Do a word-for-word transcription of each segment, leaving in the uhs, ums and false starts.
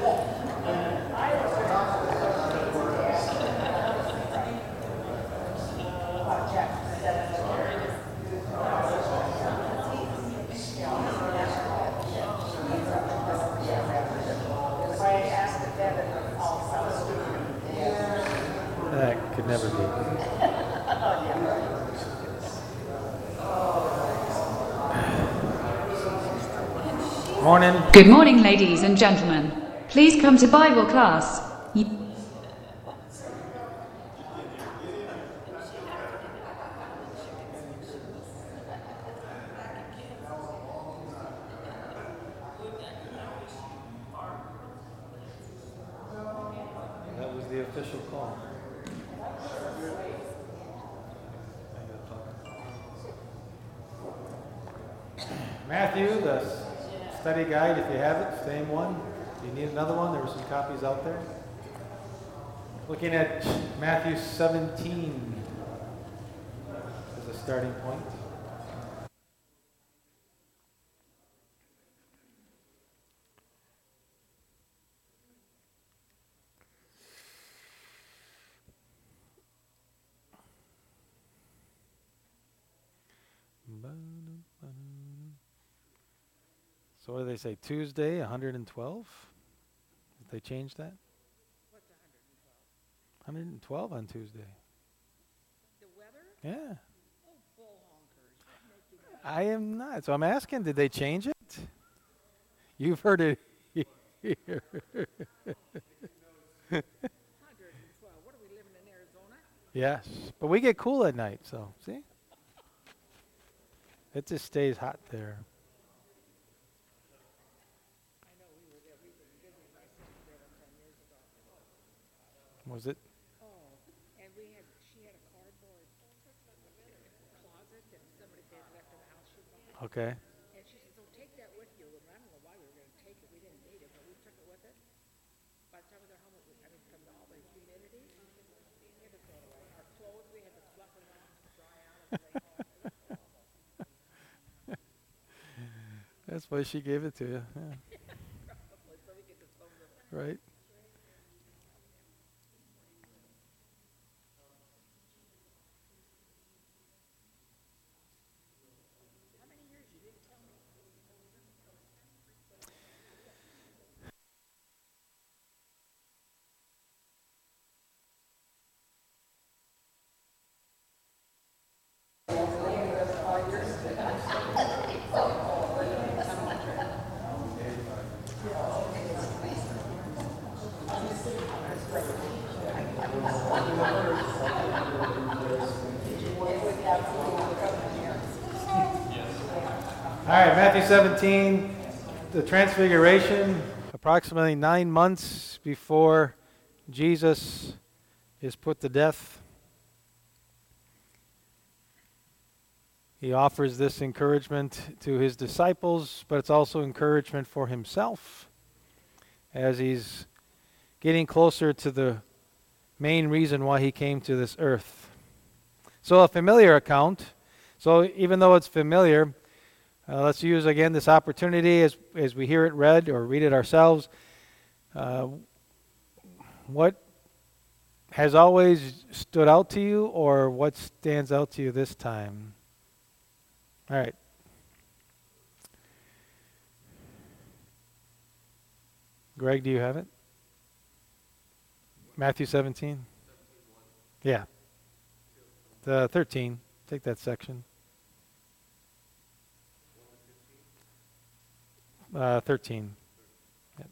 That could never be. Morning. Good morning, ladies and gentlemen. Please come to Bible class. Y- That was the official call. Matthew, the study guide, if you have it, same one. If you need another one, there were some copies out there. Looking at Matthew seventeen as a starting point. So what do they say? Tuesday, one hundred twelve? Did they change that? What's one hundred twelve? one hundred twelve on Tuesday. The weather? Yeah. Oh, bull honkers. That make you mad. I am not. So I'm asking, did they change it? You've heard it here. one hundred twelve. What are we living in Arizona? Yes. But we get cool at night, so see? It just stays hot there. I know we were there. We've been visiting my sister there about ten years ago. Was it? Oh, and we had, she had a cardboard closet that somebody had left in the house she bought. Okay. And she said, so take that with you. And I don't know why we were going to take it. We didn't need it, but we took it with it. By the time we got home, it was, I mean, from the, all the humidity, we had to throw it away. Our clothes, we had to fluff them out to dry out and bring home. It was horrible. That's why she gave it to you. Yeah. Probably, so we could dispose of it. Right. How many years? You didn't tell me. All right, Matthew seventeen, the Transfiguration, approximately nine months before Jesus is put to death. He offers this encouragement to his disciples, but it's also encouragement for himself as he's getting closer to the main reason why he came to this earth. So a familiar account. So even though it's familiar, uh, let's use again this opportunity as, as we hear it read or read it ourselves. Uh, what has always stood out to you, or what stands out to you this time? All right. Greg, do you have it? Matthew seventeen? Yeah. The thirteen. Take that section. Uh, thirteen. Yep.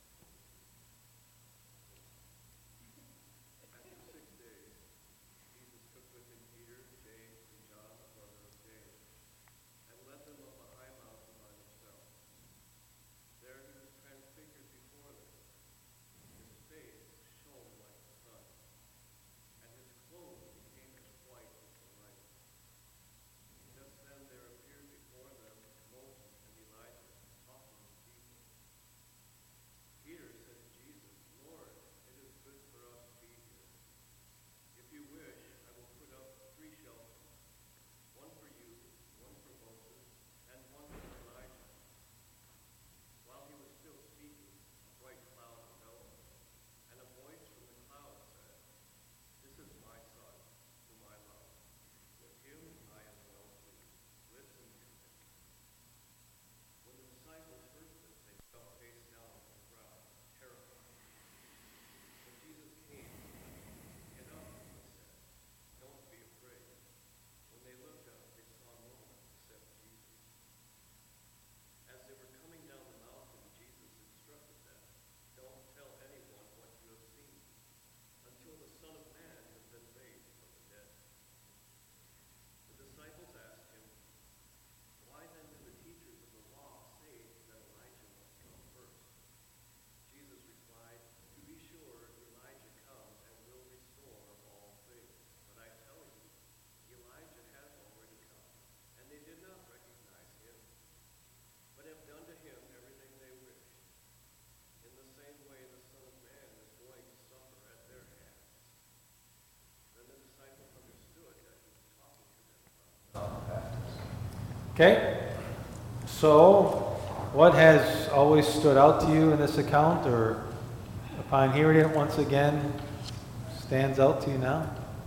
Okay. So, what has always stood out to you in this account, or upon hearing it once again, stands out to you now?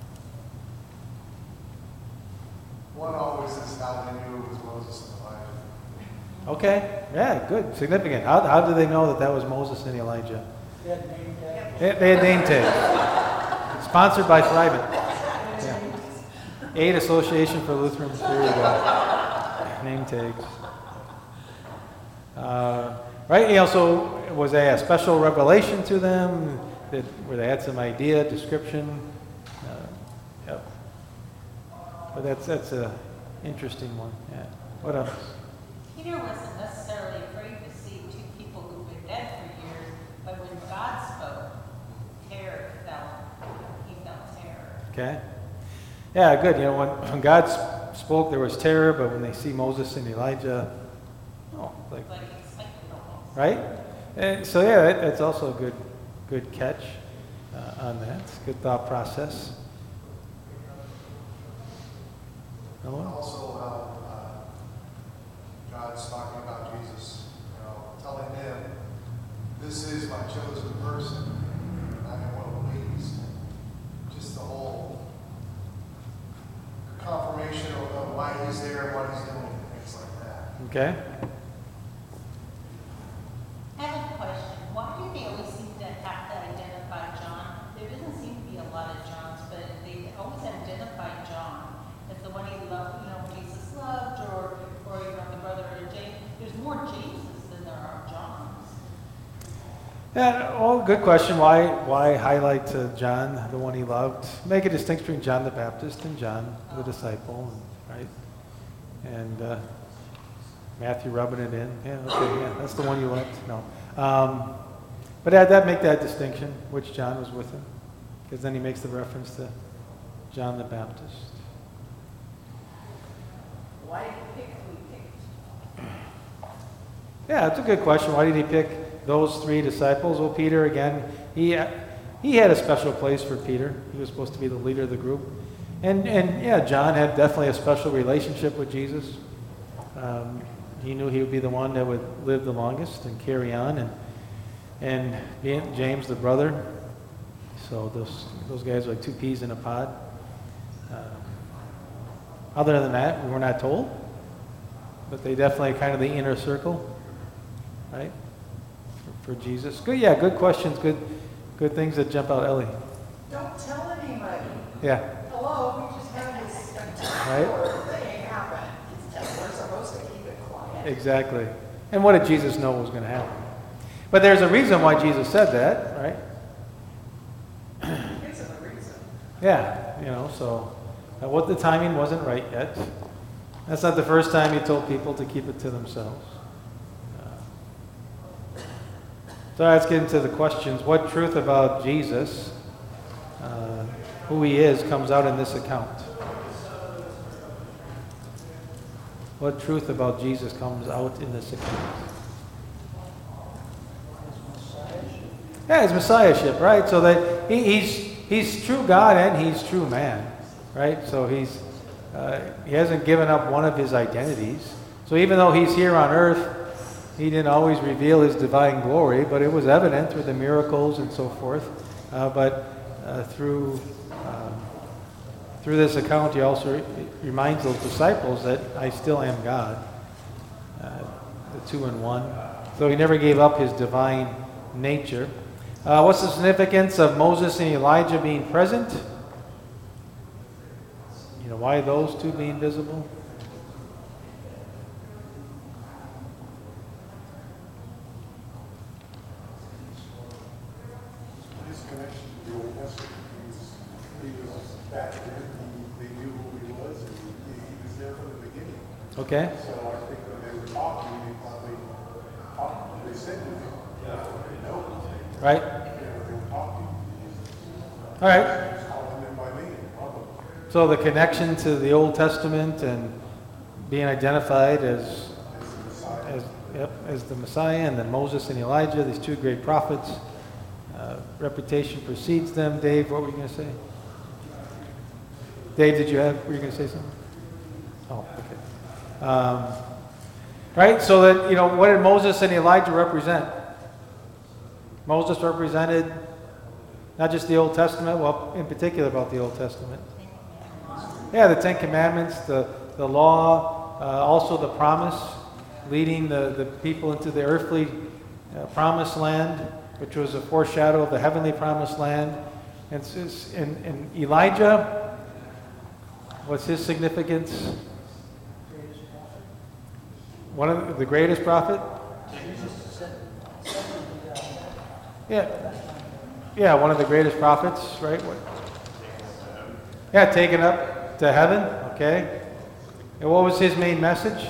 One always is how they knew it was Moses and Elijah. Okay. Yeah, good. Significant. How, how did they know that that was Moses and Elijah? They had name tags. They, they had name tags. Sponsored by Thrivent. Yeah. Aid Association for Lutherans. There you go. Name tags. Uh, right? You know, so was there a special revelation to them? Did, where they had some idea, description? Uh, yep. But that's that's a interesting one. Yeah. What else? Peter wasn't necessarily afraid to see two people who've been dead for years, but when God spoke, terror fell. He felt terror. Okay. Yeah, good. You know, when, when God sp- spoke, there was terror, but when they see Moses and Elijah, oh, like, Like excitement almost. right? And so yeah, that, that's also a good, good catch uh, on that. It's a good thought process. And Noah? also how uh, God's talking about Jesus, you know, telling him, this is my chosen person, and I'm well pleased. Just the whole confirmation of, of why he's there and what he's doing, things like that. Okay. I have a question. Why do they always seem to have to identify John? There doesn't seem to be a lot of Johns, but they always identify John as the one he loved, you know, Jesus loved, or, or you know, the brother of James. There's more Jameses than there are Johns. Yeah, well, good question. Why why highlight uh, John, the one he loved? Make a distinction between John the Baptist and John the disciple, right? And uh, Matthew rubbing it in. Yeah, okay, yeah, that's the one you liked. No. Um, but that, that make that distinction, which John was with him, because then he makes the reference to John the Baptist. Why did you pick who you picked? Yeah, that's a good question. Why did he pick those three disciples? Well, Peter, again, he he had a special place for Peter. He was supposed to be the leader of the group. And, and yeah, John had definitely a special relationship with Jesus. Um, he knew he would be the one that would live the longest and carry on. And, and being James, the brother. So those, those guys are like two peas in a pod. Uh, other than that, we were not told. But they definitely kind of the inner circle. Right? For, for Jesus. Good, yeah, good questions, good good things that jump out, Ellie. Don't tell anybody. Yeah, Hello, we just had this spectacular thing happen. It's just, we're supposed to keep it quiet. exactly. And what did Jesus know was going to happen? But there's a reason why Jesus said that, right? It's a reason. Yeah, you know, so uh, what the timing wasn't right yet. That's not the first time he told people to keep it to themselves. So let's get into the questions. What truth about Jesus, uh, who he is, comes out in this account? What truth about Jesus comes out in this account? Yeah, his messiahship, right? So that he, he's he's true God and he's true man, right? So he's uh, he hasn't given up one of his identities. So even though he's here on earth, he didn't always reveal his divine glory, but it was evident through the miracles and so forth. Uh, but uh, through um, through this account, he also re- reminds those disciples that I still am God, uh, the two in one. So he never gave up his divine nature. Uh, what's the significance of Moses and Elijah being present? You know, why those two being visible? His connection to the Old Testament, he was, he was back then, he, they knew who he was, and he, he was there from the beginning. Okay. So I think when they were talking, they probably talked, they said to him, they know, Right? they were talking, All right. he was calling them by name, probably. So the connection to the Old Testament and being identified as as yep, as the Messiah, and then Moses and Elijah, these two great prophets. Uh, reputation precedes them. Dave, what were you going to say? Dave, did you have? Were you going to say something? Oh, okay. Um, right? So that, you know, what did Moses and Elijah represent? Moses represented not just the Old Testament, well, in particular about the Old Testament. Yeah, the Ten Commandments, the, the law, uh, also the promise, leading the, the people into the earthly uh, promised land, which was a foreshadow of the heavenly promised land. And, and, and Elijah, what's his significance? One of the, the greatest prophet? Yeah. Yeah, one of the greatest prophets, right? What? Yeah, taken up to heaven, okay. And what was his main message?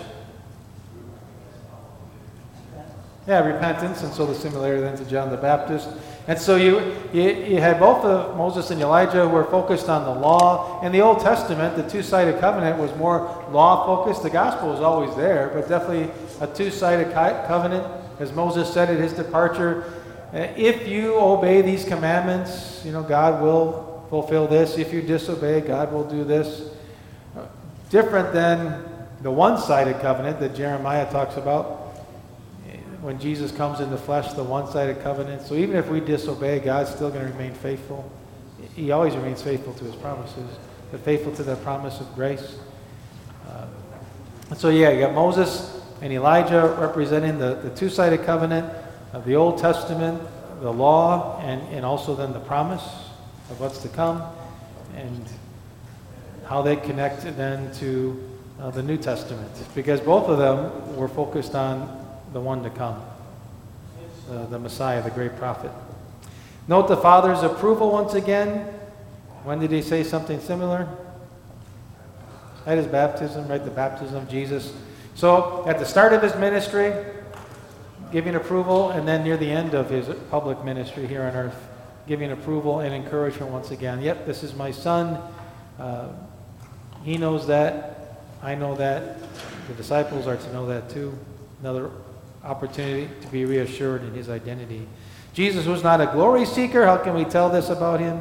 Yeah, repentance, and so the similarity then to John the Baptist. And so you, you, you had both of Moses and Elijah who were focused on the law. In the Old Testament, the two-sided covenant was more law-focused. The gospel was always there, but definitely a two-sided co- covenant. As Moses said at his departure, if you obey these commandments, you know, God will fulfill this. If you disobey, God will do this. Different than the one-sided covenant that Jeremiah talks about. When Jesus comes in the flesh, the one-sided covenant. So even if we disobey, God's still going to remain faithful. He always remains faithful to his promises, but faithful to the promise of grace. Uh, and so yeah, you got Moses and Elijah representing the, the two-sided covenant of the Old Testament, the law, and, and also then the promise of what's to come, and how they connect then to uh, the New Testament. Because both of them were focused on the one to come, uh, the Messiah, the great prophet. Note the Father's approval once again. When did he say something similar? At his baptism, right? The baptism of Jesus. So at the start of his ministry, giving approval, and then near the end of his public ministry here on earth, giving approval and encouragement once again. Yep, this is my son. Uh, he knows that. I know that. The disciples are to know that too. Another opportunity to be reassured in his identity. Jesus was not a glory seeker. How can we tell this about him?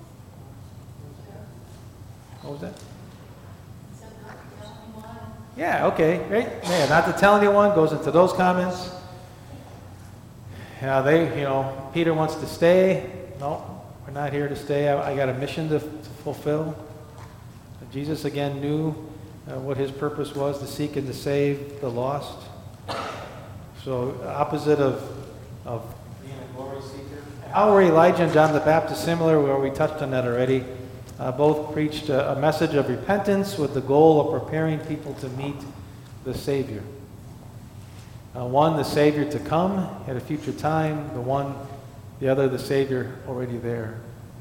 What was that? Yeah, okay, right? Yeah, not to tell anyone, goes into those comments. Yeah, they, you know, Peter wants to stay. No, we're not here to stay. I, I got a mission to, to fulfill. Jesus again knew uh, what his purpose was, to seek and to save the lost. So, opposite of, of being a glory seeker. How were Elijah and John the Baptist similar? Well, we touched on that already. Uh, both preached a, a message of repentance with the goal of preparing people to meet the Savior. Uh, one, the Savior to come at a future time. The one, the other, the Savior already there.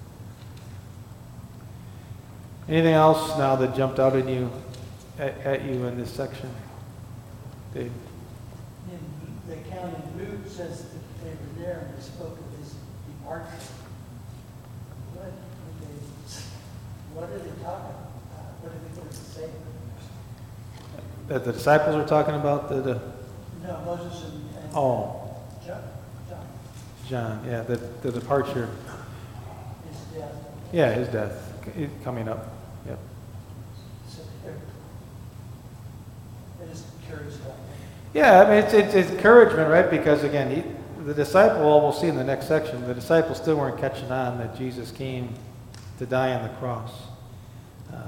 Anything else now that jumped out at you, at, at you in this section, Dave? In the account in Luke says that they were there and they spoke of his departure. What, what, they, what are they talking about? What are they going to say? That the disciples were talking about the, the No, Moses and, and oh John, John, John, yeah, the the departure, his death. yeah, his death coming up. Yep. So they're, they're just curious about that. Yeah, I mean, it's, it's, it's encouragement, right? Because again, he, the disciple, well, we'll see in the next section, the disciples still weren't catching on that Jesus came to die on the cross. Um,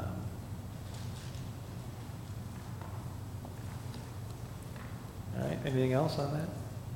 all right, anything else on that?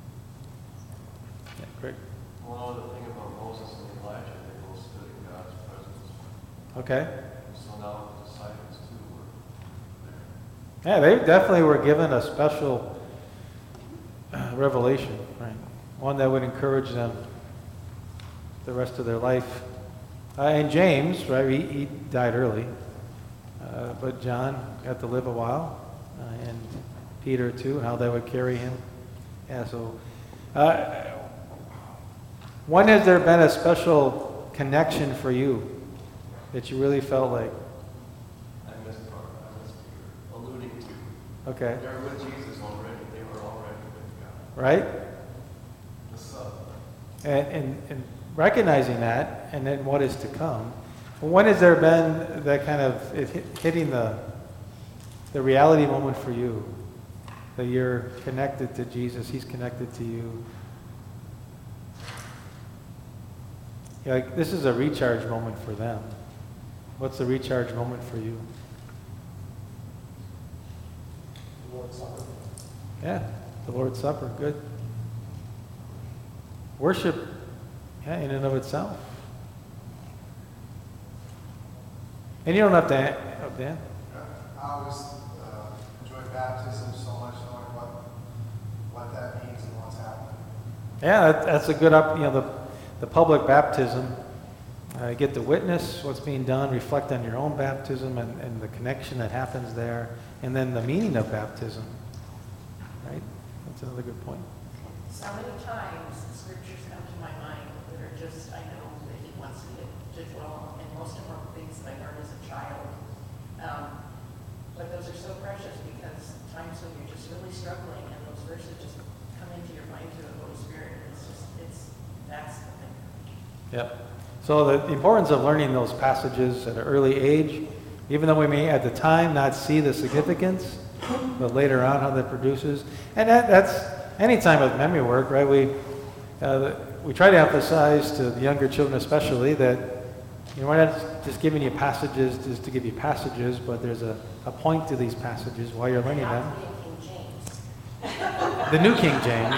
Yeah, great. One other thing about Moses and Elijah, they both stood in God's presence. Okay. So now the disciples too were there. Yeah, they definitely were given a special uh, revelation, right? One that would encourage them the rest of their life. Uh, and James, right, he, he died early. Uh, but John got to live a while. Uh, and Peter, too, how that would carry him. Yeah, so... Uh, when has there been a special connection for you that you really felt like? I missed part. I missed Peter alluding to. Okay. They're with Jesus already. They were already with God. Right? The Son. And, and, and recognizing that, and then what is to come. When has there been that kind of it hit, hitting the the reality moment for you, that you're connected to Jesus, he's connected to you. Yeah, like, this is a recharge moment for them. What's the recharge moment for you? The Lord's Supper. Yeah, the Lord's Supper, good. Worship, yeah, in and of itself. And you don't have to, oh, Dan? I always uh, enjoy baptism so much, knowing what what that means and what's happening. Yeah, that, that's a good up, you know, the, the public baptism. Uh, you get to witness what's being done, reflect on your own baptism and, and the connection that happens there, and then the meaning of baptism. Right? That's another good point. So many times, scriptures come to my mind that are just, I know that he wants me to, to dwell, and most of them are things that I learned as a child. Um, but those are so precious because times when you're just really struggling and those verses just come into your mind through the Holy Spirit. It's just, it's, that's the thing. Yep. So the importance of learning those passages at an early age, even though we may at the time not see the significance, but later on how that produces. And that, that's any time with memory work, right? We uh, we try to emphasize to the younger children especially that, you know, we're not just giving you passages just to give you passages, but there's a, a point to these passages while you're learning them. King James. The New King James.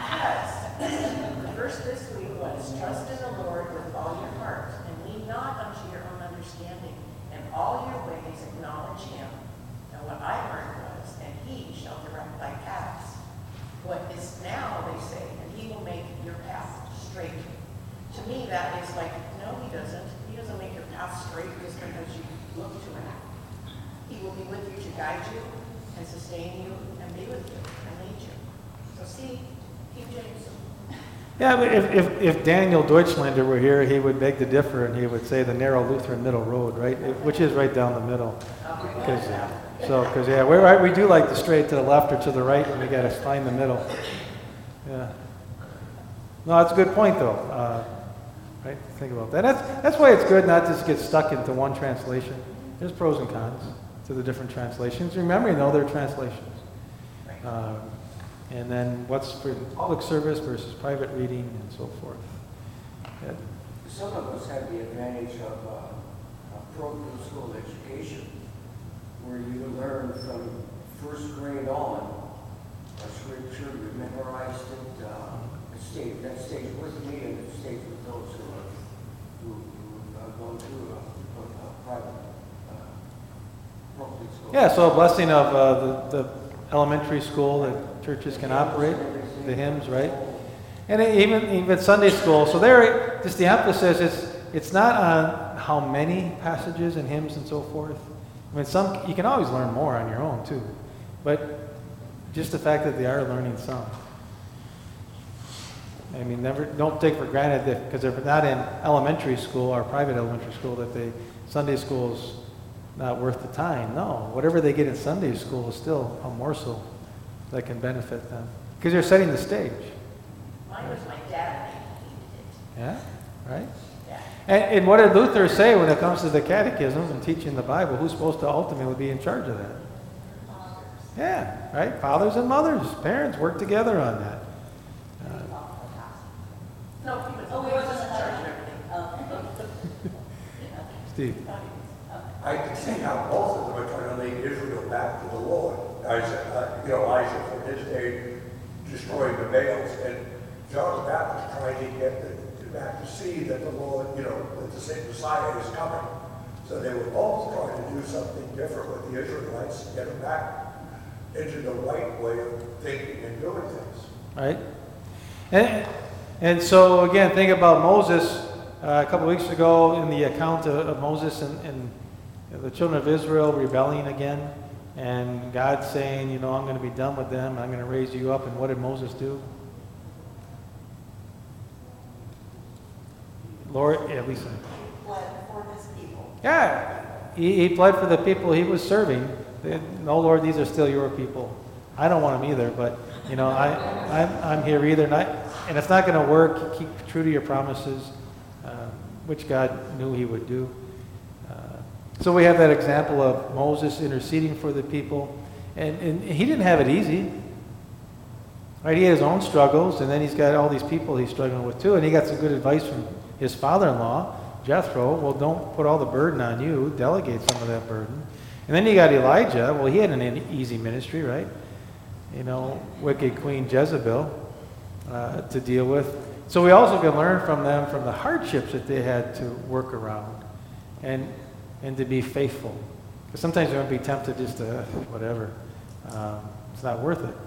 The verse this week was, trust in the Lord with all your heart, and lean not unto your own understanding, and all your ways acknowledge him. Now what I learned was, and he shall direct thy paths. What is now, they say, and he will make your path straight. To me, that is like, no, he doesn't. He doesn't make your path straight just because you look to him. He will be with you to guide you and sustain you and be with you and lead you. So see, King James. Yeah, but if, if, if Daniel Deutschlander were here, he would beg to differ, and he would say the narrow Lutheran middle road, right? It- which is right down the middle. Because, so, because yeah, we're right. We do like the straight to the left or to the right, and we got to find the middle. Yeah. No, that's a good point, though. Uh, right? Think about that. That's that's why it's good not to just get stuck into one translation. There's pros and cons to the different translations. Remember, you know, they're translations. Uh, and then what's for public service versus private reading and so forth. Yeah. Some of us have the advantage of uh, a pro school education where you learn from first grade on a scripture, you memorized it, uh, it stayed, that stays with me and it stays with those who are, who, who uh, go through a, a, a private uh, public school. Yeah, so a blessing of uh, the, the elementary school that churches can operate, the hymns, right? And even even Sunday school. So there, just the emphasis is it's not on how many passages and hymns and so forth. I mean, some you can always learn more on your own too, but just the fact that they are learning some. I mean, never don't take for granted that because they're not in elementary school or private elementary school that they Sunday school's not worth the time. No, whatever they get in Sunday school is still a morsel that can benefit them because you're setting the stage. Mine was my dad who Yeah, right? Yeah. And, and what did Luther say when it comes to the catechism and teaching the Bible? Who's supposed to ultimately be in charge of that? Yeah, right? Fathers and mothers, parents work together on that. Uh, No, he was, oh, he was in charge of everything. Steve. I can see how both of them are trying to lead Israel back to the Lord. Isaac, uh, you know, Isaac from his day destroying the Baals, and John the Baptist trying to get the, the back to see that the Lord, you know, that the same Messiah is coming. So they were both trying to do something different with the Israelites to get them back into the right way of thinking and doing things. Right? And, and so, again, think about Moses. Uh, a couple weeks ago in the account of, of Moses and, and the children of Israel rebelling again, and God saying, you know, I'm going to be done with them, I'm going to raise you up. And what did Moses do? Lord, yeah, Lisa. Fled for his people. Yeah, he, he pled for the people he was serving. No, Lord, these are still your people. I don't want them either, but, you know, I, I'm, I'm here either. And, I, and it's not going to work. Keep true to your promises, uh, which God knew he would do. Uh, So we have that example of Moses interceding for the people. And, and he didn't have it easy. Right? He had his own struggles, and then he's got all these people he's struggling with too. And he got some good advice from his father-in-law, Jethro. Well, don't put all the burden on you. Delegate some of that burden. And then you got Elijah. Well, he had an easy ministry, right? You know, wicked Queen Jezebel uh, to deal with. So we also can learn from them from the hardships that they had to work around and and to be faithful. Because sometimes you're going to be tempted just to, uh, whatever. Um, it's not worth it.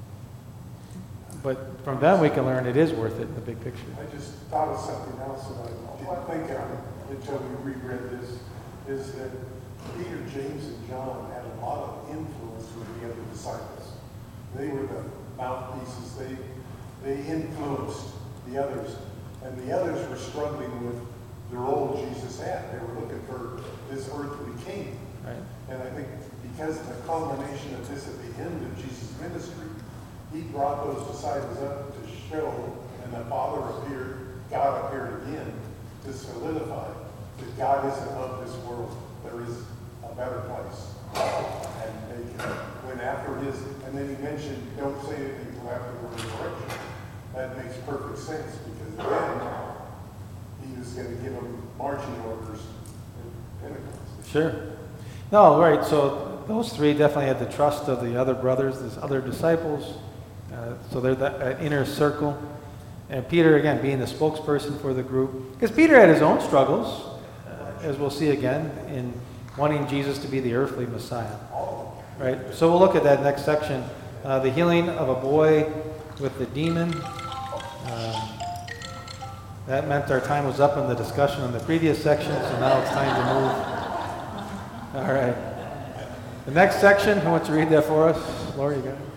But from them we can learn it is worth it in the big picture. I just thought of something else that I didn't think of until we reread this, is that Peter, James, and John had a lot of influence with the other disciples. They were the mouthpieces. They, they influenced the others. And the others were struggling with the role Jesus had. They were looking for this earthly king. Right. And I think because of the culmination of this at the end of Jesus' ministry, he brought those disciples up to show, and the Father appeared, God appeared again to solidify that God isn't of this world. There is a better place. And they went after his, and then he mentioned, don't say anything until after the resurrection. That makes perfect sense because then he was going to give them marching orders at Pentecost. Sure. No, right. So those three definitely had the trust of the other brothers, these other disciples. Uh, so they're that, that inner circle. And Peter, again, being the spokesperson for the group. Because Peter had his own struggles, uh, as we'll see again, in wanting Jesus to be the earthly Messiah. Right? So we'll look at that next section. Uh, the healing of a boy with the demon. Um, that meant our time was up in the discussion in the previous section, so now it's time to move. All right. The next section, who wants to read that for us? Laura, you got it?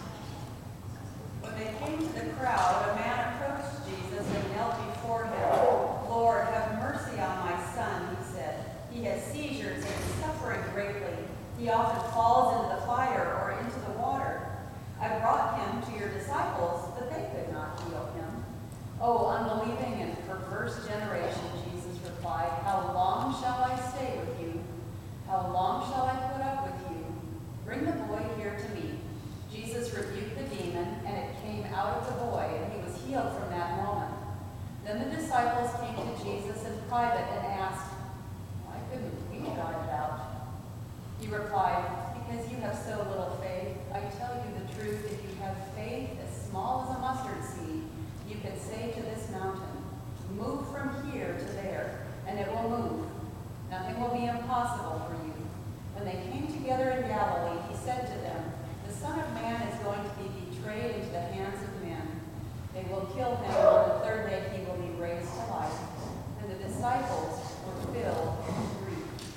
When they came to the crowd, a man approached Jesus and knelt before him. Lord, have mercy on my son, he said. He has seizures and is suffering greatly. He often falls into the fire or into the water. I brought him to your disciples, but they could not heal him. Oh, unbelieving and perverse generation, Jesus replied, how long shall I stay with you? How long shall I put up with you? Bring the boy here to me. Jesus rebuked the demon, and it came out of the boy, and he was healed from that moment. Then the disciples came to Jesus in private and asked, why couldn't we drive it out? He replied, because you have so little faith. I tell you the truth, if you have faith as small as a mustard seed, you can say to this mountain, move from here to there, and it will move. Nothing will be impossible for you. When they came together in Galilee, he said to them, the Son of Man is going to be betrayed into the hands of men. They will kill him, and on the third day he will be raised to life. And the disciples were filled with grief.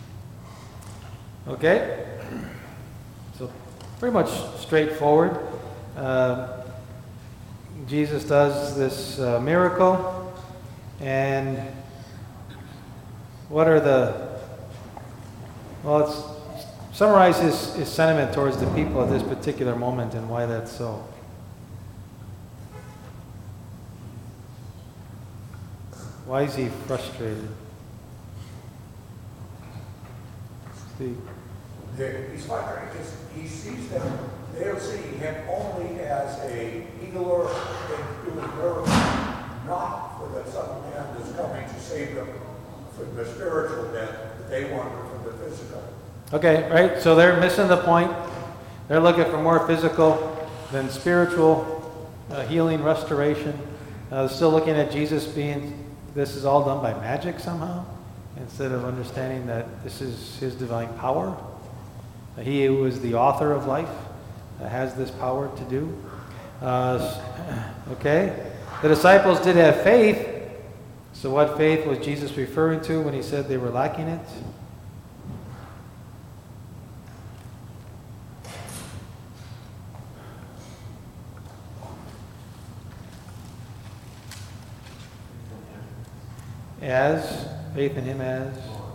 Okay. So pretty much straightforward. Uh, Jesus does this uh, miracle, and what are the, well, let's summarize his, his sentiment towards the people at this particular moment and why that's so. Why is he frustrated? Steve. He's frustrated because he sees them, they're seeing him only as a healer and doing miracles, not for the Son of Man that's coming to save them from the spiritual death that they want from the physical. Okay, right? So they're missing the point. They're looking for more physical than spiritual uh, healing, restoration. Uh, still looking at Jesus being, this is all done by magic somehow, instead of understanding that this is his divine power. Uh, he who is the author of life uh, has this power to do. Uh, okay? The disciples did have faith. So what faith was Jesus referring to when he said they were lacking it? As, faith in him as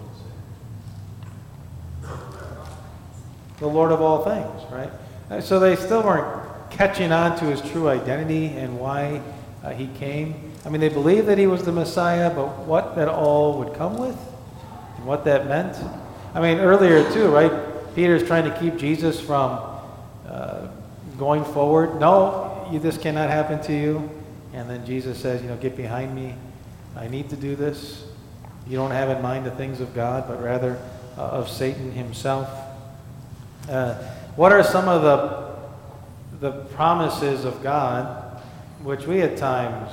the Lord of all things, right? Uh, So they still weren't catching on to his true identity and why uh, he came. I mean, they believed that he was the Messiah, but what that all would come with and what that meant. I mean, earlier too, right? Peter's trying to keep Jesus from uh, going forward. No, you, this cannot happen to you. And then Jesus says, you know, get behind me. I need to do this. You don't have in mind the things of God, but rather uh, of Satan himself. Uh, what are some of the the promises of God, which we at times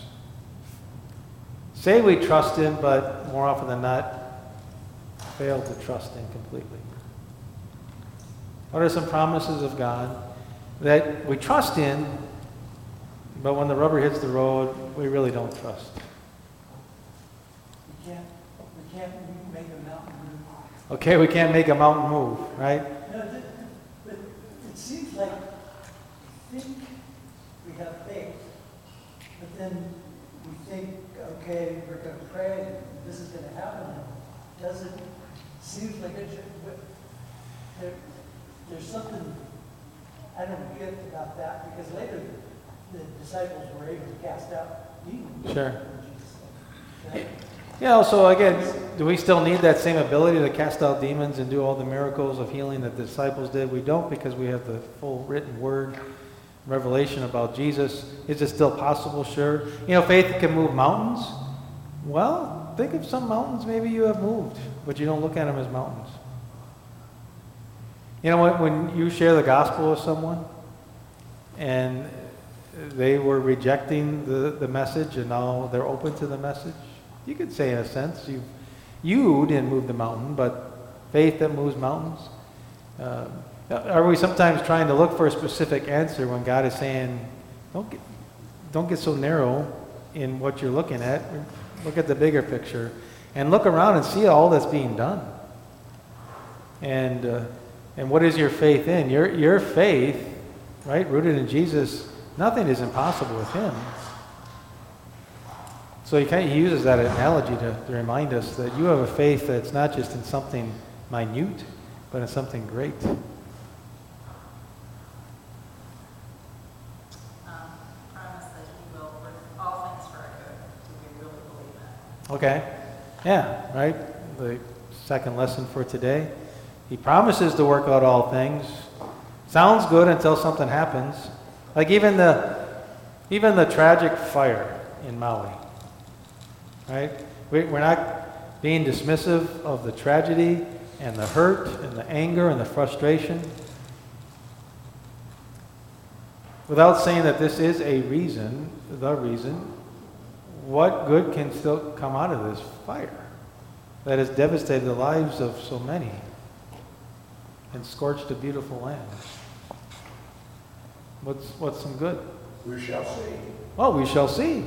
say we trust in, but more often than not, fail to trust in completely? What are some promises of God that we trust in, but when the rubber hits the road, we really don't trust? We can't, we can't make a mountain move. Okay, we can't make a mountain move, right? No, th- but it seems like we think we have faith, but then we think, okay, we're going to pray, and this is going to happen. It doesn't, seems like it should, but there, there's something I don't get about that, because later the disciples were able to cast out demons. Sure. Right? Yeah, so again, do we still need that same ability to cast out demons and do all the miracles of healing that the disciples did? We don't, because we have the full written word, revelation about Jesus. Is it still possible? Sure. You know, faith can move mountains. Well, think of some mountains maybe you have moved, but you don't look at them as mountains. You know what? When you share the gospel with someone and they were rejecting the, the message and now they're open to the message, you could say in a sense, you you didn't move the mountain, but faith that moves mountains. Uh, are we sometimes trying to look for a specific answer when God is saying, don't get, don't get so narrow in what you're looking at. Look at the bigger picture and look around and see all that's being done. And uh, and what is your faith in? Your your faith, right, rooted in Jesus, nothing is impossible with him. So he kind of uses that analogy to, to remind us that you have a faith that's not just in something minute, but in something great. Um, promise that he will work all things for our good. Do we really believe that? Okay. Yeah, right? The second lesson for today. He promises to work out all things. Sounds good until something happens. Like even the even the tragic fire in Maui. Right? We, we're not being dismissive of the tragedy and the hurt and the anger and the frustration. Without saying that this is a reason, the reason, what good can still come out of this fire that has devastated the lives of so many and scorched a beautiful land? What's what's some good? We shall see. Well, we shall see.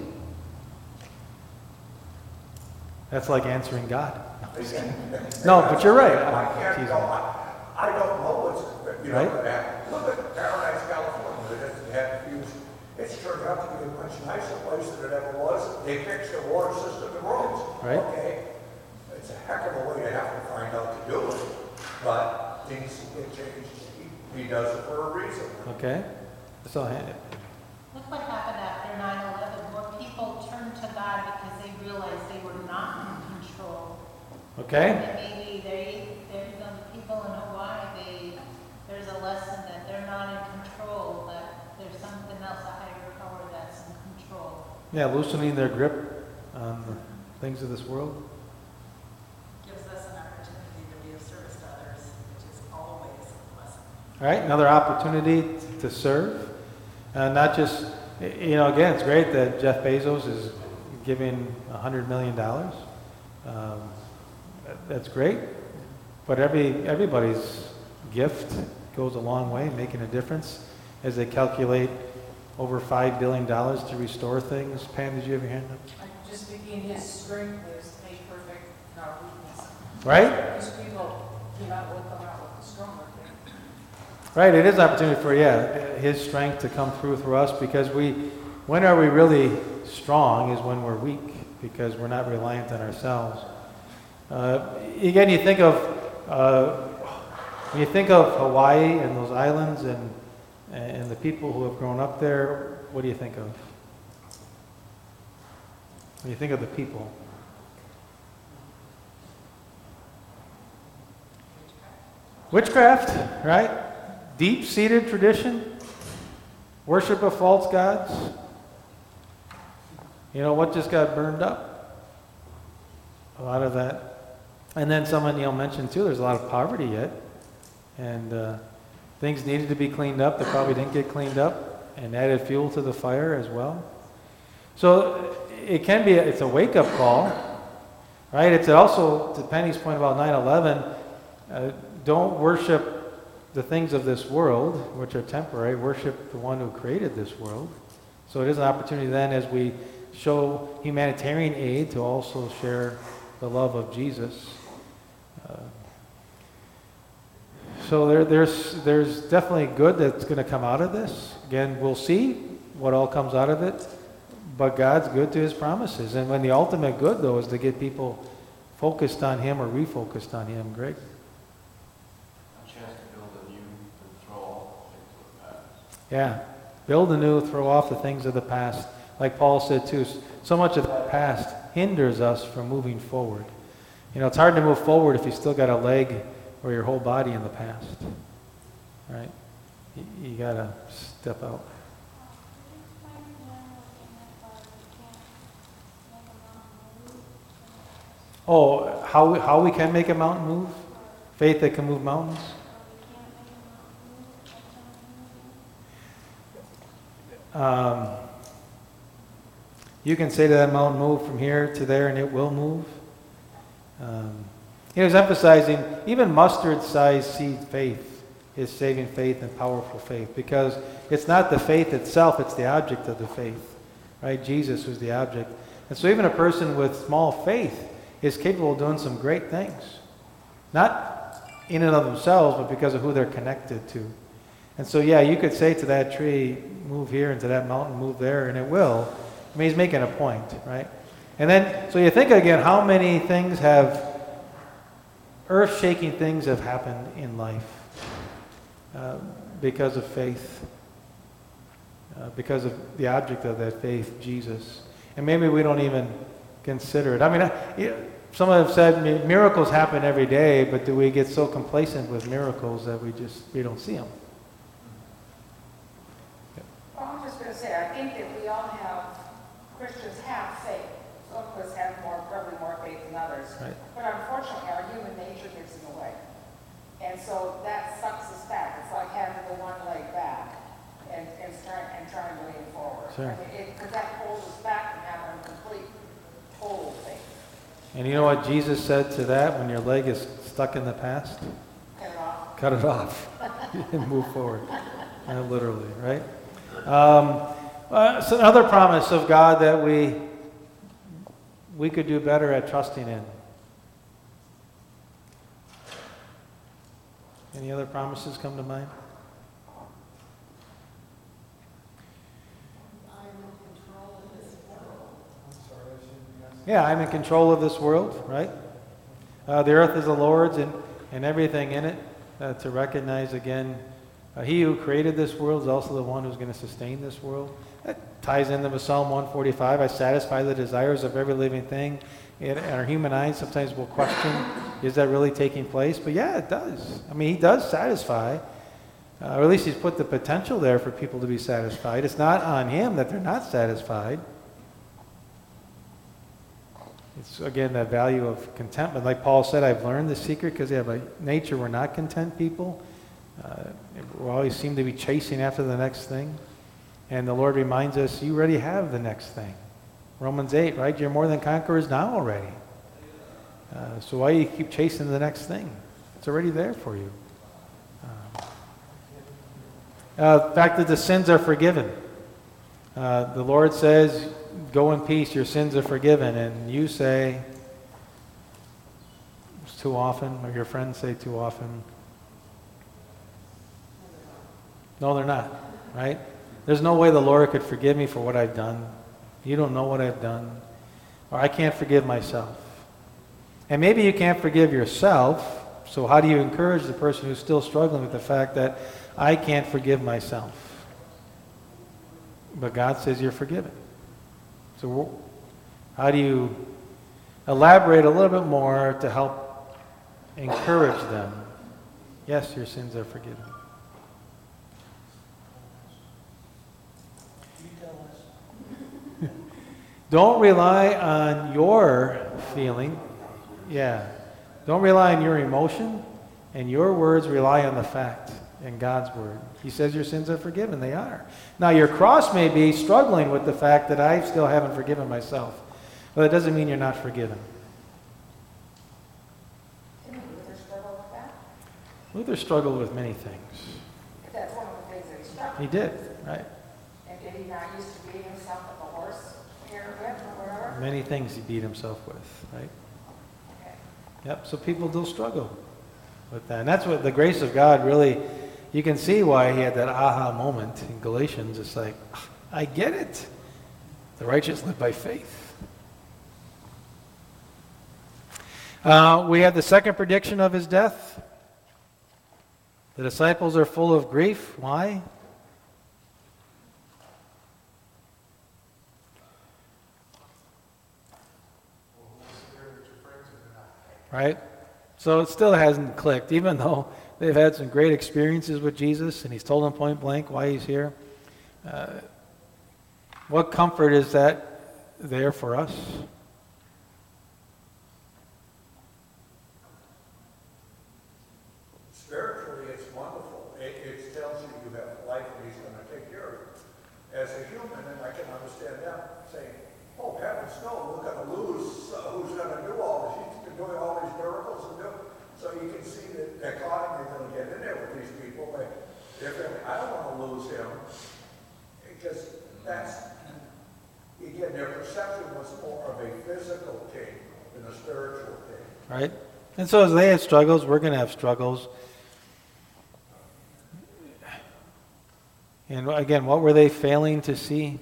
That's like answering God. No, but you're right. I can't go. I, I don't know what's, you know, Right? that. Look at Paradise, California. It has had views. It's turned out to be a much nicer place than it ever was. They fixed the water system and roads. Right. Okay. It's a heck of a way to have to find out to do it. But things get changed. He, he does it for a reason. Okay. So, Look what happened after nine eleven. More people turned to God because they realized they were not in control. okay. And maybe they, they're, you know, the people in Hawaii, they, there's a lesson that they're not in control, that there's something else, a higher power that's in control. Yeah, loosening their grip on the things of this world. Gives us an opportunity to be of service to others, which is always a blessing. All right, another opportunity to serve. Uh, not just, you know, again, it's great that Jeff Bezos is giving one hundred million dollars. Um, that- that's great. But every everybody's gift goes a long way, making a difference as they calculate over five billion dollars to restore things. Pam, did you have your hand up? I'm just thinking his strength is made perfect in our weakness. Right? These people cannot will come out with the stronger thing. Right, it is an opportunity for, yeah, his strength to come through through us, because we, when are we really strong is when we're weak, because we're not reliant on ourselves. Uh, again, you think of, uh, when you think of Hawaii and those islands and, and the people who have grown up there, what do you think of? When you think of the people. Witchcraft, right? Deep-seated tradition. Worship of false gods. You know, what just got burned up? A lot of that. And then someone, you know, mentioned too, there's a lot of poverty yet. And uh, things needed to be cleaned up that probably didn't get cleaned up, and added fuel to the fire as well. So it can be, a, it's a wake-up call, right? It's also, to Penny's point about nine eleven, uh, don't worship the things of this world, which are temporary. Worship the one who created this world. So it is an opportunity then, as we show humanitarian aid, to also share the love of Jesus. Uh, so there, there's, there's definitely good that's going to come out of this. Again, we'll see what all comes out of it. But God's good to his promises. And when the ultimate good, though, is to get people focused on him or refocused on him. Greg? A chance to build anew and throw off things of the past. Yeah. Build anew, throw off the things of the past. Like Paul said, too, so much of the past hinders us from moving forward. You know, it's hard to move forward if you still got a leg or your whole body in the past. Right? You, you got to step out. Oh, how we, how we can make a mountain move? Faith that can move mountains? Um, you can say to that mountain, move from here to there, and it will move. Um, he was emphasizing even mustard-sized seed faith is saving faith and powerful faith, because it's not the faith itself, it's the object of the faith. Right? Jesus was the object. And so even a person with small faith is capable of doing some great things. Not in and of themselves, but because of who they're connected to. And so, yeah, you could say to that tree, move here, and to that mountain, move there, and it will. I mean, he's making a point, right? And then, so you think again, how many things have, earth-shaking things have happened in life uh, because of faith, uh, because of the object of that faith, Jesus. And maybe we don't even consider it. I mean, I, some have said miracles happen every day, but do we get so complacent with miracles that we just, we don't see them? Well, I'm just going to say, I think that we all have, Christians have faith. Some of us have more, probably more faith than others. Right. But unfortunately, our human nature gives it away. And so that sucks us back. It's like having the one leg back and, and, start, and trying to lean forward. Sure. I mean, because that holds us back from having complete, total faith. And you know what Jesus said to that when your leg is stuck in the past? Cut it off. Cut it off and move forward. Uh, literally, right? Um, uh, it's another promise of God that we we could do better at trusting in. Any other promises come to mind? Yeah, I'm in control of this world, right? Uh, the earth is the Lord's and, and everything in it. Uh, to recognize again, uh, he who created this world is also the one who's going to sustain this world. That ties into with Psalm one forty-five. I satisfy the desires of every living thing. And our human eyes sometimes will question, is that really taking place? But yeah, it does. I mean, he does satisfy. Uh, or at least he's put the potential there for people to be satisfied. It's not on him that they're not satisfied. It's, again, that value of contentment. Like Paul said, I've learned the secret because they have a nature we're not content people. Uh, we always seem to be chasing after the next thing. And the Lord reminds us, you already have the next thing. Romans eight, right? You're more than conquerors now already. Uh, so why do you keep chasing the next thing? It's already there for you. Uh, uh, the fact that the sins are forgiven. Uh, the Lord says, go in peace, your sins are forgiven. And you say, it's too often, or your friends say too often. No, they're not, right? There's no way the Lord could forgive me for what I've done. You don't know what I've done. Or I can't forgive myself. And maybe you can't forgive yourself, so how do you encourage the person who's still struggling with the fact that I can't forgive myself? But God says you're forgiven. So how do you elaborate a little bit more to help encourage them Yes, your sins are forgiven. You tell us. Don't rely on your feeling. Yeah. Don't rely on your emotion, and your words rely on the fact in God's word. He says your sins are forgiven. They are. Now, your cross may be struggling with the fact that I still haven't forgiven myself. But that doesn't mean you're not forgiven. Didn't Luther struggle with that? Luther struggled with many things. That's one of the things that he struggled He with. did, right? And did he not used to beat himself with a horse here with or whatever? Many things he beat himself with, right? Okay. Yep, so people do struggle with that. And that's what the grace of God really, you can see why he had that aha moment in Galatians. It's like, I get it. The righteous live by faith. Uh, we have the second prediction of his death. The disciples are full of grief. Why? Right? So it still hasn't clicked, even though they've had some great experiences with Jesus and he's told them point blank why he's here. Uh, what comfort is that there for us? Spiritually, it's wonderful. It, it tells you you have life and he's going to take care of it. As a human, and I can understand that, saying, oh, heavens no, we're going to lose uh, who's going to do all this. He's been doing all these miracles and do. So you can see that they're going to get in there with these people, but if I don't want to lose him, because that's, again, their perception was more of a physical king than a spiritual king. Right? And so as they had struggles, we're going to have struggles. And again, what were they failing to see?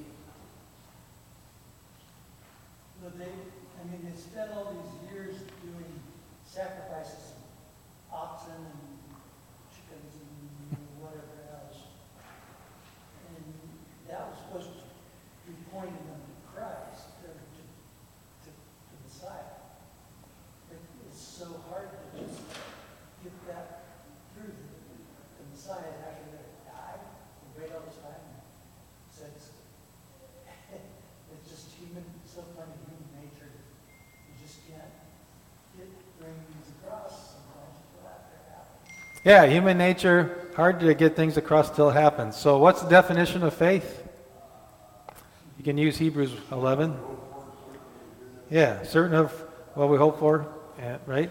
Well, they, I mean, they spent all these years doing sacrifices, oxen and chickens and whatever else. And that was supposed to be pointing them to Christ, or to, to, to Messiah. It, it's so hard to just get that through. The Messiah is actually going to die and wait all this time. So it's, it's just human, so funny, human nature. You just can't get bring things across sometimes until after it happens. Yeah, human nature, hard to get things across till it happens. So what's the definition of faith? You can use Hebrews eleven. Yeah, certain of what we hope for, yeah, right?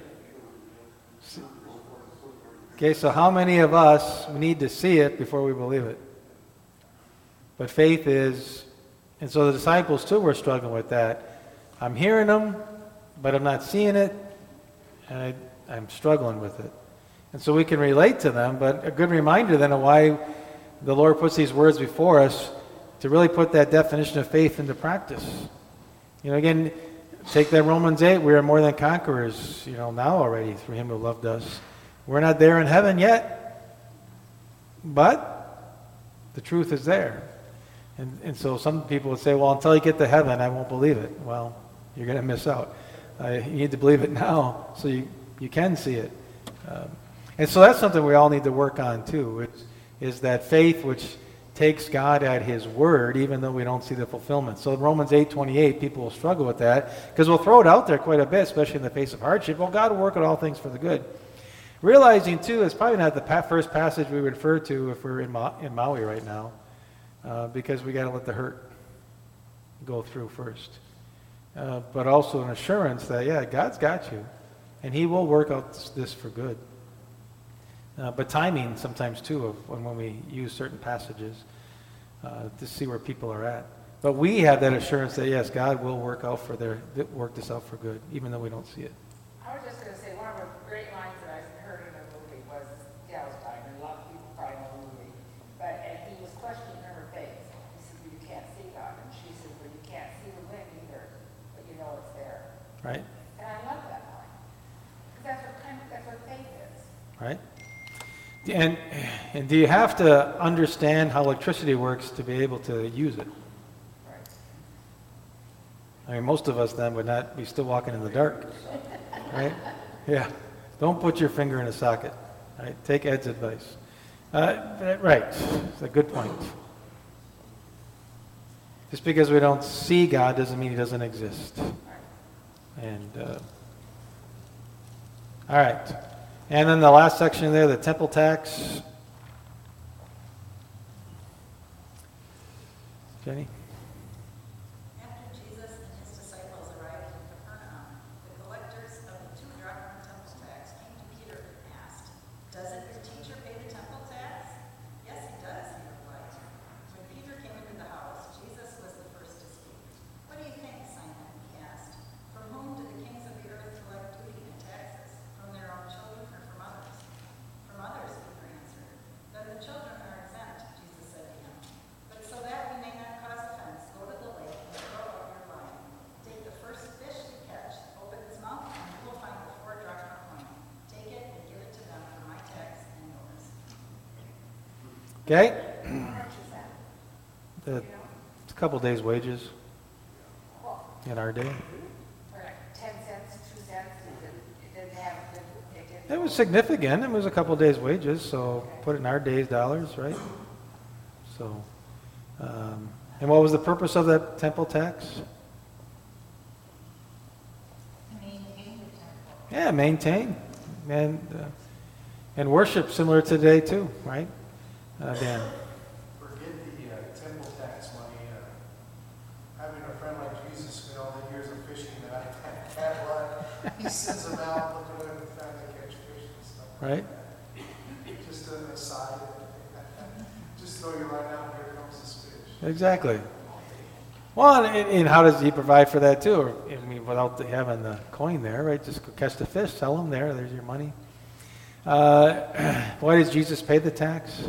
Okay, so how many of us need to see it before we believe it? But faith is, and so the disciples too were struggling with that. I'm hearing them, but I'm not seeing it, and I, I'm struggling with it. And so we can relate to them, but a good reminder then of why the Lord puts these words before us to really put that definition of faith into practice. You know, again, take that Romans eight, we are more than conquerors, you know, now already through him who loved us. We're not there in heaven yet, but the truth is there. And, and so some people would say, well, until you get to heaven, I won't believe it. Well, you're going to miss out. Uh, you need to believe it now so you, you can see it. Um, and so that's something we all need to work on too, is, is that faith which takes God at his word, even though we don't see the fulfillment. So in Romans eight twenty-eight, people will struggle with that because we'll throw it out there quite a bit, especially in the face of hardship. Well, God will work at all things for the good. Realizing, too, it's probably not the pa- first passage we refer to if we're in, Ma- in Maui right now, uh, because we got to let the hurt go through first. Uh, but also an assurance that, yeah, God's got you, and he will work out this for good. Uh, but timing sometimes, too, of when, when we use certain passages uh, to see where people are at. But we have that assurance that, yes, God will work out for their, work this out for good, even though we don't see it. I was just going to say, one of the great lines that I heard in the movie was Galveston, and a lot of people probably know the movie. But, and he was questioning her faith. He said, well, you can't see God. And she said, well, you can't see the wind either, but you know it's there. Right? And I love that line. Because that's what kind of, that's what faith is. Right? And, and do you have to understand how electricity works to be able to use it? Right. I mean, most of us then would not be still walking in the dark. Right? Yeah. Don't put your finger in a socket. Right? Take Ed's advice. Uh, right. It's a good point. Just because we don't see God doesn't mean he doesn't exist. And uh, all right. And then the last section there, the temple tax. Jenny? After Jesus and his disciples arrived in Capernaum, the collectors of the two drachma temple tax came to Peter and asked, "Doesn't your teacher pay the temple tax?" "Yes, he does," he replied. When Peter came into the house, Jesus was the first to speak. "What do you think, Simon?" he asked. "From whom do the kings of the earth collect duty and taxes? From their own children or from others?" "From others," Peter answered. "Then the children are exempt," Jesus said to him. "But so that we may not cause offense, go to the lake and throw out your line. Take the first fish you catch, open its mouth, and you will find the four drachma coin. Take it and give it to them for my tax and yours." Okay? How much is that? The, it's a couple days' wages in our day. Or like ten cents, two cents, it didn't, it didn't have, it didn't. It was significant. It was a couple days' wages, so put it in our days' dollars, right? So, um, and what was the purpose of that temple tax? Maintain the temple. Yeah, maintain and uh, and worship, similar to today too, right? Uh, Dan. Forget the uh, temple tax money. Uh, having a friend like Jesus spent all the years of fishing that I can't run. He sends them out looking at every time they catch fish and stuff. like Right. that. Just an aside. Just throw your line out, here comes this fish. Exactly. Well, and, and how does he provide for that too? Or, I mean, without the, having the coin there, right? Just go catch the fish, sell them there. There's your money. Uh, why does Jesus pay the tax?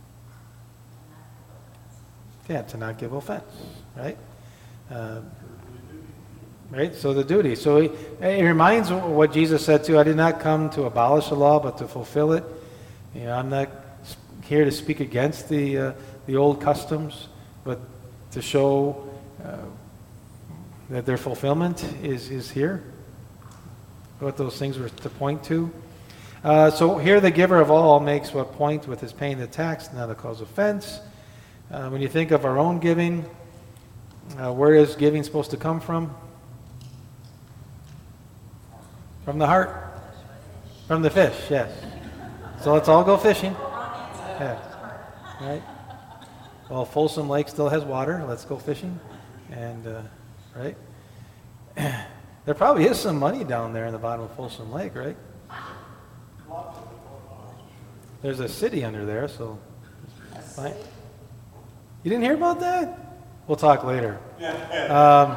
Yeah, to not give offense, right? Uh, right. So the duty. So he, it reminds what Jesus said too. I did not come to abolish the law, but to fulfill it. You know, I'm not here to speak against the uh, the old customs, but to show uh, that their fulfillment is is here. What those things were to point to. Uh, so here, the giver of all makes what point with his paying the tax, not to cause offense. Uh, when you think of our own giving, uh, where is giving supposed to come from? From the heart. From the fish, yes. So let's all go fishing. Yeah. Right? Well, Folsom Lake still has water. Let's go fishing. And, uh, right? There probably is some money down there in the bottom of Folsom Lake, right? There's a city under there, so fine. You didn't hear about that? We'll talk later. Um,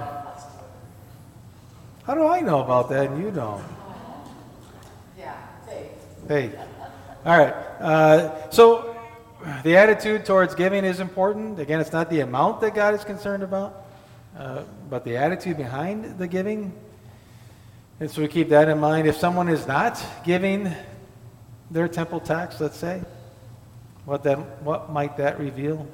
how do I know about that and you don't? Yeah, faith. Faith. All right. Uh, so the attitude towards giving is important. Again, it's not the amount that God is concerned about, uh, but the attitude behind the giving. And so we keep that in mind. If someone is not giving their temple tax, let's say, what that what might that reveal?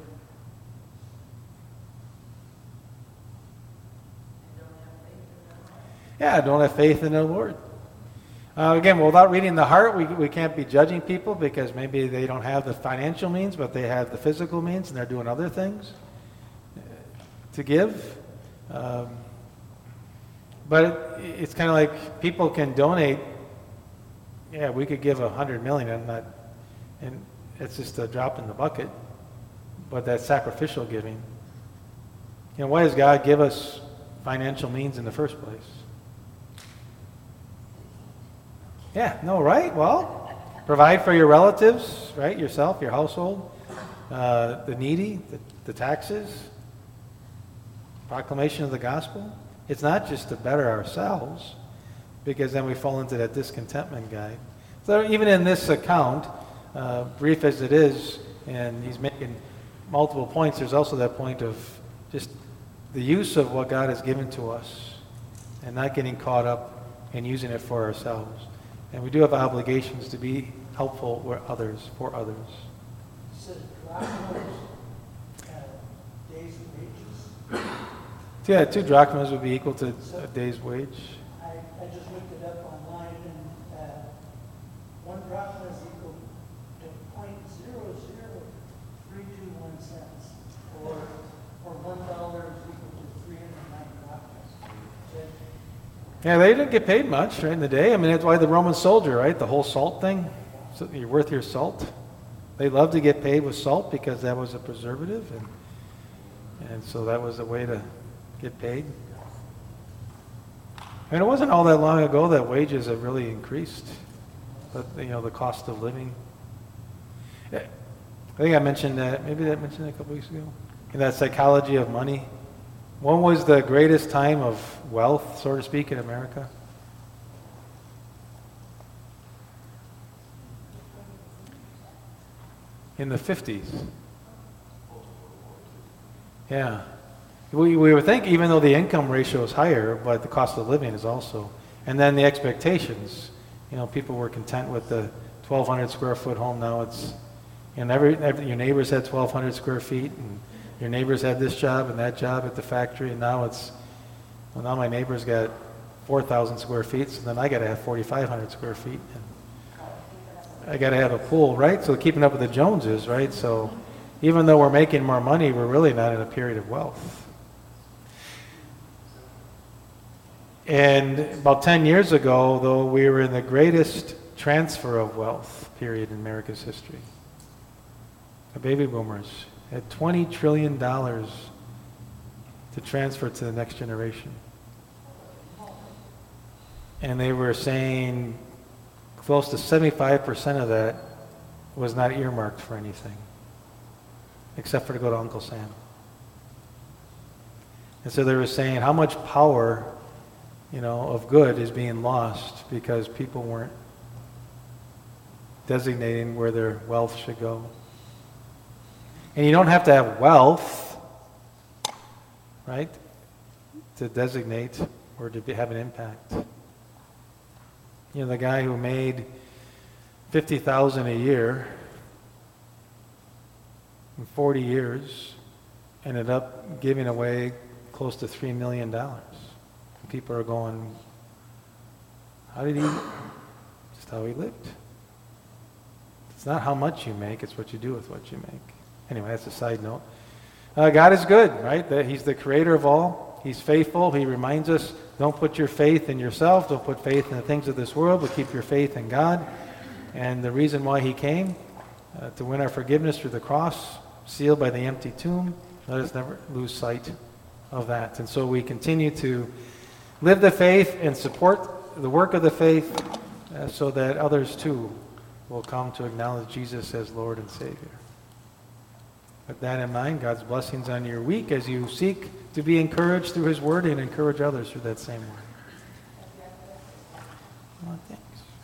Yeah, don't have faith in the Lord. Uh, again, without reading the heart, we, we can't be judging people because maybe they don't have the financial means, but they have the physical means and they're doing other things to give. Um, but it, it's kind of like people can donate. Yeah, we could give a hundred million and not, and it's just a drop in the bucket. But that's sacrificial giving. You know, why does God give us financial means in the first place? Yeah, no, right? Well, provide for your relatives, right? Yourself, your household, uh, the needy, the, the taxes, proclamation of the gospel. It's not just to better ourselves, because then we fall into that discontentment guide. So even in this account, uh, brief as it is, and he's making multiple points, there's also that point of just the use of what God has given to us and not getting caught up in using it for ourselves. And we do have obligations to be helpful where others, for others. So drachmas, uh, days of wages. So yeah, two drachmas would be equal to a day's wage. I, I just looked it up online, and uh, one drachma is equal cents, or, or one dollar is equal to three hundred ninety dollars. Yeah, they didn't get paid much right in the day. I mean, that's why the Roman soldier, right? The whole salt thing. So you're worth your salt. They loved to get paid with salt because that was a preservative, and and so that was a way to get paid. And it wasn't all that long ago that wages have really increased, but you know, the cost of living. I think I mentioned that. Maybe I mentioned that a couple weeks ago. In that psychology of money. When was the greatest time of wealth, so to speak, in America? In the fifties. Yeah. We, we would think even though the income ratio is higher, but the cost of living is also. And then the expectations. You know, people were content with the twelve hundred square foot home. Now it's, and every, every your neighbors had twelve hundred square feet, and your neighbors had this job and that job at the factory, and now it's, well, now my neighbor's got four thousand square feet, so then I got to have forty-five hundred square feet. And I got to have a pool, right? So keeping up with the Joneses, right? So even though we're making more money, we're really not in a period of wealth. And about ten years ago, though, we were in the greatest transfer of wealth period in America's history. The baby boomers had twenty trillion dollars to transfer to the next generation. And they were saying close to seventy-five percent of that was not earmarked for anything, except for to go to Uncle Sam. And so they were saying how much power, you know, of good is being lost because people weren't designating where their wealth should go. And you don't have to have wealth, right, to designate or to be, have an impact. You know, the guy who made fifty thousand dollars a year in forty years ended up giving away close to three million dollars. And people are going, how did he, just how he lived. It's not how much you make, it's what you do with what you make. Anyway, that's a side note. Uh, God is good, right? That He's the creator of all. He's faithful. He reminds us, don't put your faith in yourself. Don't put faith in the things of this world, but keep your faith in God. And the reason why He came, uh, to win our forgiveness through the cross, sealed by the empty tomb, let us never lose sight of that. And so we continue to live the faith and support the work of the faith uh, so that others too will come to acknowledge Jesus as Lord and Savior. With that in mind, God's blessings on your week as you seek to be encouraged through His Word and encourage others through that same Word. Well, thanks.